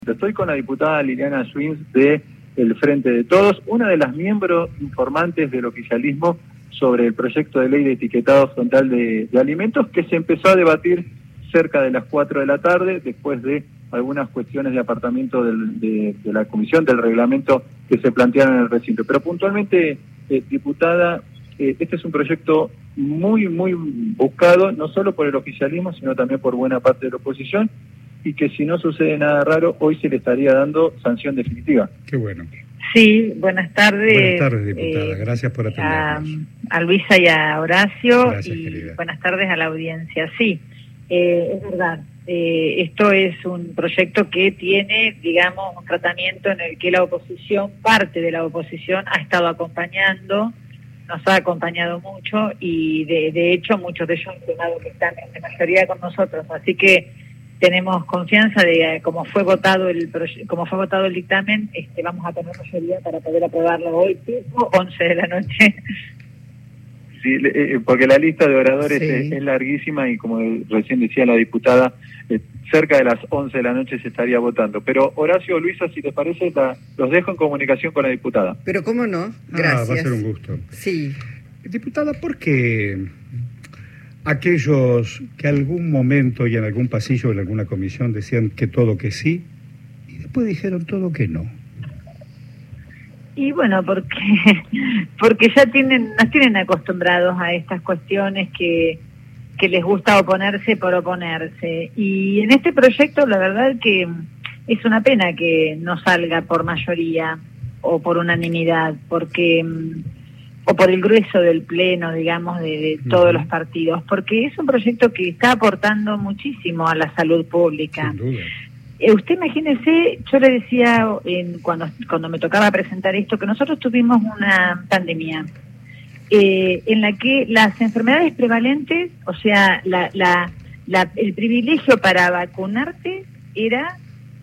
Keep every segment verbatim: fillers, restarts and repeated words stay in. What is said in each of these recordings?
Estoy con la diputada Liliana Schwins de El Frente de Todos, una de las miembros informantes del oficialismo sobre el proyecto de ley de etiquetado frontal de, de alimentos que se empezó a debatir cerca de las cuatro de la tarde, después de algunas cuestiones de apartamiento del, de, de la comisión del reglamento que se plantearon en el recinto. Pero puntualmente, eh, diputada, eh, este es un proyecto muy, muy buscado, no solo por el oficialismo, sino también por buena parte de la oposición, y que si no sucede nada raro, hoy se le estaría dando sanción definitiva. Qué bueno. Sí, buenas tardes. Buenas tardes, diputada. Eh, Gracias por atendernos. A, a Luisa y a Horacio. Gracias, y querida. Buenas tardes a la audiencia. Sí, eh, es verdad. Eh, esto es un proyecto que tiene, digamos, un tratamiento en el que la oposición, parte de la oposición, ha estado acompañando, nos ha acompañado mucho y de, de hecho muchos de ellos han firmado que están en la mayoría con nosotros. Así que tenemos confianza de cómo fue votado el como fue votado el dictamen, este, vamos a tener mayoría para poder aprobarlo hoy, tipo once de la noche. Sí, eh, porque la lista de oradores Sí. es, es larguísima y como recién decía la diputada, eh, cerca de las once de la noche se estaría votando. Pero Horacio, Luisa, si les parece, la, los dejo en comunicación con la diputada. Pero cómo no, gracias. Ah, va a ser un gusto. Sí. Diputada, ¿por qué aquellos que algún momento y en algún pasillo en alguna comisión decían que todo que sí y después dijeron todo que no? Y bueno, porque porque ya tienen nos tienen acostumbrados a estas cuestiones que que les gusta oponerse por oponerse. Y en este proyecto la verdad que es una pena que no salga por mayoría o por unanimidad, porque o por el grueso del pleno, digamos, de, de todos uh-huh. los partidos, porque es un proyecto que está aportando muchísimo a la salud pública. Sin duda. Eh, usted imagínese, yo le decía en, cuando, cuando me tocaba presentar esto, que nosotros tuvimos una pandemia eh, en la que las enfermedades prevalentes, o sea, la, la, la, el privilegio para vacunarte era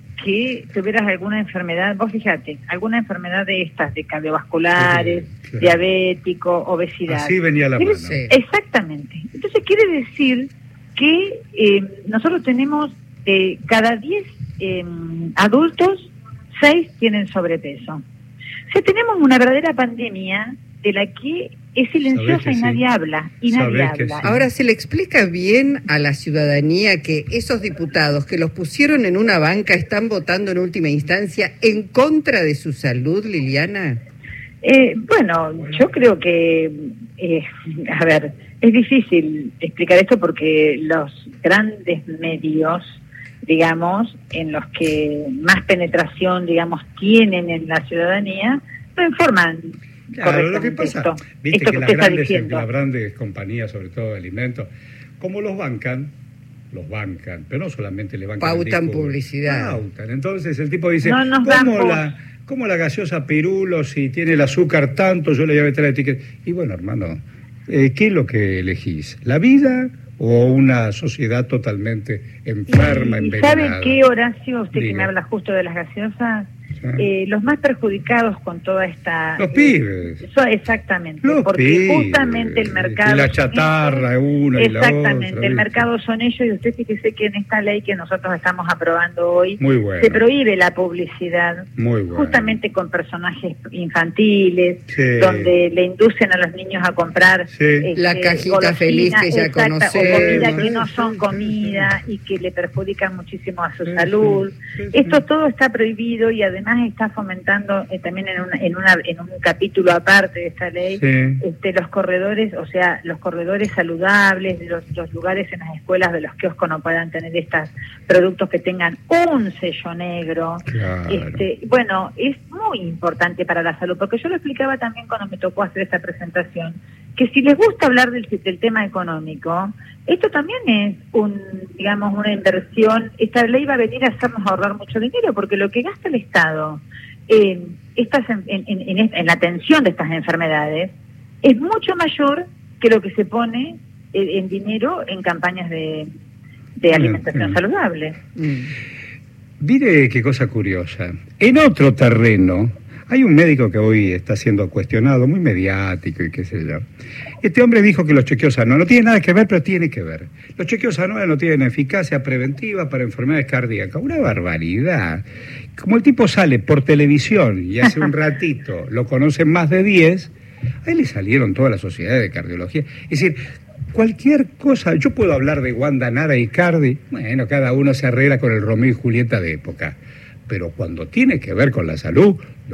que tuvieras alguna enfermedad, vos fíjate, alguna enfermedad de estas, de cardiovasculares, sí, claro. diabético, obesidad. Así venía la mano. Sí. Exactamente. Entonces quiere decir que eh, nosotros tenemos eh, cada diez eh, adultos, seis tienen sobrepeso. O sea, tenemos una verdadera pandemia de la que es silenciosa y sí. nadie habla, y nadie habla. Sí. Ahora, ¿se le explica bien a la ciudadanía que esos diputados que los pusieron en una banca están votando en última instancia en contra de su salud, Liliana? Eh, bueno, yo creo que, eh, a ver, es difícil explicar esto porque los grandes medios, digamos, en los que más penetración, digamos, tienen en la ciudadanía, no informan. Claro, lo que pasa, esto, viste esto que, que las, grandes, las grandes compañías, sobre todo de alimentos, como los bancan, los bancan, pero no solamente le bancan. Pautan disco, publicidad. Pautan. Entonces el tipo dice, no ¿cómo la, ¿cómo la gaseosa Pirulo, si tiene el azúcar tanto, yo le voy a meter la etiqueta? Y bueno, hermano, eh, ¿qué es lo que elegís? ¿La vida o una sociedad totalmente enferma, y, envenenada? ¿Y sabe qué, Horacio, usted Diga. Que me habla justo de las gaseosas? Eh, los más perjudicados con toda esta... Los pibes. Eso, exactamente, los porque pibes. Justamente el mercado... Y la chatarra, ellos, una y la otra. Exactamente, el mercado son ellos, y usted fíjese que en esta ley que nosotros estamos aprobando hoy, Muy bueno. se prohíbe la publicidad, Muy bueno. justamente con personajes infantiles, sí. donde le inducen a los niños a comprar... Sí. Este, la cajita golosina, feliz que ya exacta, conocemos. o comida que sí, no son sí, comida sí. y que le perjudican muchísimo a su sí, salud. sí, sí, Esto sí. todo está prohibido y además está fomentando eh, también en, una, en, una, en un capítulo aparte de esta ley sí. este, los corredores, o sea, los corredores saludables, los, los lugares en las escuelas de los kioscos no puedan tener estos productos que tengan un sello negro. Claro. Este, bueno, es muy importante para la salud, porque yo lo explicaba también cuando me tocó hacer esta presentación, que si les gusta hablar del, del tema económico, esto también es un, digamos, una inversión. Esta ley va a venir a hacernos ahorrar mucho dinero, porque lo que gasta el Estado en, estas, en, en, en, en la atención de estas enfermedades es mucho mayor que lo que se pone en, en dinero en campañas de, de alimentación mm, saludable. Mm. Mire qué cosa curiosa. En otro terreno Hay un médico que hoy está siendo cuestionado, muy mediático y qué sé yo. Este hombre dijo que los chequeos anuales, no tiene nada que ver, pero tiene que ver. Los chequeos anuales no tienen eficacia preventiva para enfermedades cardíacas. Una barbaridad. Como el tipo sale por televisión y hace un ratito lo conocen más de diez, a él le salieron todas las sociedades de cardiología. Es decir, cualquier cosa, yo puedo hablar de Wanda Nara y Icardi, bueno, cada uno se arregla con el Romeo y Julieta de época. Pero cuando tiene que ver con la salud,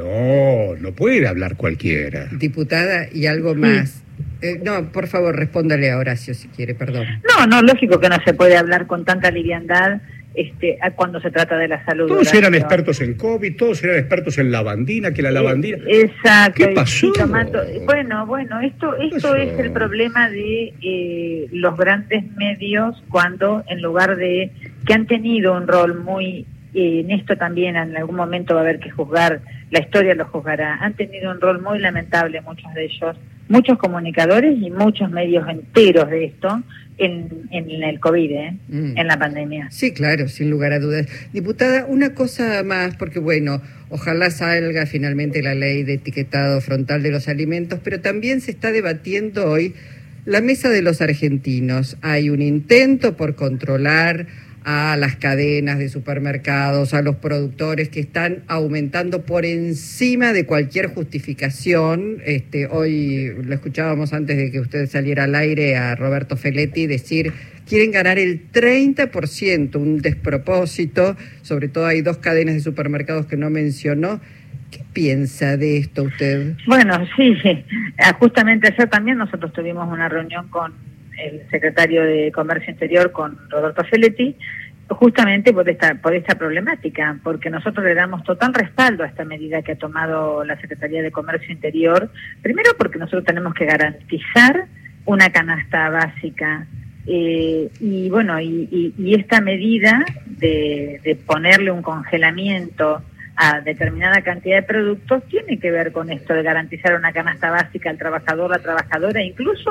no, no puede hablar cualquiera. Diputada, y algo más. Eh, no, por favor, respóndale a Horacio si quiere, perdón. No, no, lógico que no se puede hablar con tanta liviandad este, a cuando se trata de la salud. Todos Horacio. eran expertos en COVID, todos eran expertos en lavandina, que la lavandina... Eh, exacto. ¿Qué pasó? Y tomando, bueno, bueno, esto, esto es el problema de eh, los grandes medios cuando en lugar de... que han tenido un rol muy... en esto también en algún momento va a haber que juzgar, la historia lo juzgará, han tenido un rol muy lamentable muchos de ellos, muchos comunicadores y muchos medios enteros de esto en, en el COVID, ¿eh? mm. en la pandemia. Sí, claro, sin lugar a dudas. Diputada, una cosa más, porque bueno, ojalá salga finalmente la ley de etiquetado frontal de los alimentos, pero también se está debatiendo hoy la mesa de los argentinos. Hay un intento por controlar a las cadenas de supermercados, a los productores que están aumentando por encima de cualquier justificación. Este, hoy lo escuchábamos antes de que usted saliera al aire a Roberto Feletti decir, quieren ganar el treinta por ciento, un despropósito, sobre todo hay dos cadenas de supermercados que no mencionó. ¿Qué piensa de esto usted? Bueno, sí, justamente ayer también nosotros tuvimos una reunión con el secretario de Comercio Interior, con Roberto Feletti, justamente por esta, por esta problemática, porque nosotros le damos total respaldo a esta medida que ha tomado la Secretaría de Comercio Interior, primero porque nosotros tenemos que garantizar una canasta básica, eh, y bueno, y, y, y esta medida de, de ponerle un congelamiento a determinada cantidad de productos tiene que ver con esto de garantizar una canasta básica al trabajador, la trabajadora, incluso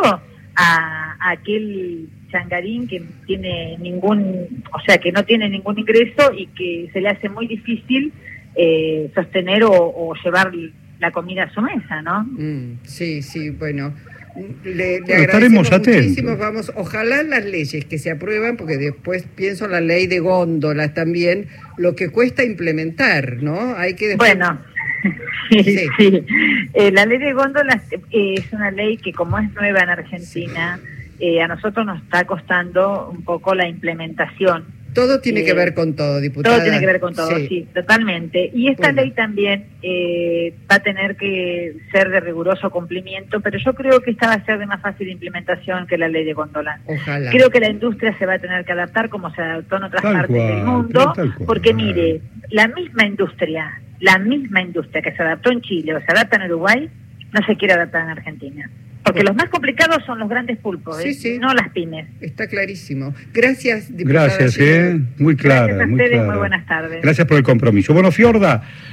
a, a aquel changarín que tiene ningún, o sea, que no tiene ningún ingreso y que se le hace muy difícil eh, sostener o, o llevar la comida a su mesa, ¿no? Mm, sí, sí, bueno, le, le bueno, estaremos muchísimo, atentos. Vamos, ojalá las leyes que se aprueban, porque después pienso en la ley de góndolas también, lo que cuesta implementar, ¿no? Hay que después... Bueno, sí, sí. sí. Eh, la ley de góndolas eh, es una ley que como es nueva en Argentina, eh, a nosotros nos está costando un poco la implementación. Todo tiene eh, que ver con todo, diputada. Todo tiene que ver con todo, sí, sí totalmente. Y esta bueno. ley también eh, va a tener que ser de riguroso cumplimiento, pero yo creo que esta va a ser de más fácil implementación que la ley de góndolas. Ojalá. Creo que la industria se va a tener que adaptar como se adaptó en otras Tal partes cual, del mundo, tal cual. porque mire, la misma industria, la misma industria que se adaptó en Chile o se adapta en Uruguay, no se quiere adaptar en Argentina. Porque los más complicados son los grandes pulpos, sí, ¿eh? sí. no las pymes. Está clarísimo. Gracias, diputada. Gracias, eh. Muy clara. Gracias a muy ustedes, clara. muy buenas tardes. Gracias por el compromiso. Bueno, Fiorda.